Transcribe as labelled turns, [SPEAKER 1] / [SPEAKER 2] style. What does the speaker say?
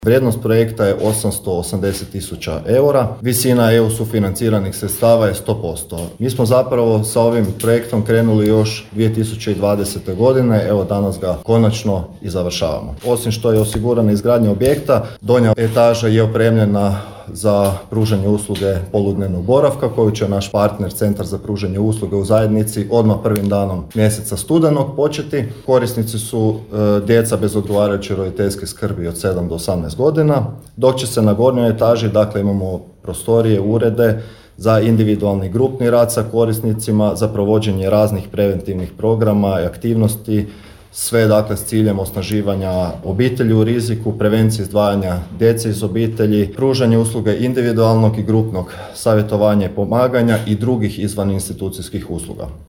[SPEAKER 1] Vrijednost projekta je 880.000 eura. Visina EU sufinanciranih sredstava je 100%. Mi smo zapravo sa ovim projektom krenuli još 2020. godine, evo danas ga konačno i završavamo. Osim što je osigurana izgradnja objekta, donja etaža je opremljena za pružanje usluge poludnevnog boravka koju će naš partner Centar za pružanje usluge u zajednici odmah prvim danom mjeseca studenog početi. Korisnici su djeca bez odgovarajuće roditeljske skrbi od 7 do 18 godina, dok će se na gornjoj etaži, dakle imamo prostorije, urede za individualni grupni rad sa korisnicima, za provođenje raznih preventivnih programa i aktivnosti, sve dakle s ciljem osnaživanja obitelji u riziku, prevencije izdvajanja djece iz obitelji, pružanje usluge individualnog i grupnog savjetovanja i pomaganja i drugih izvan institucijskih usluga.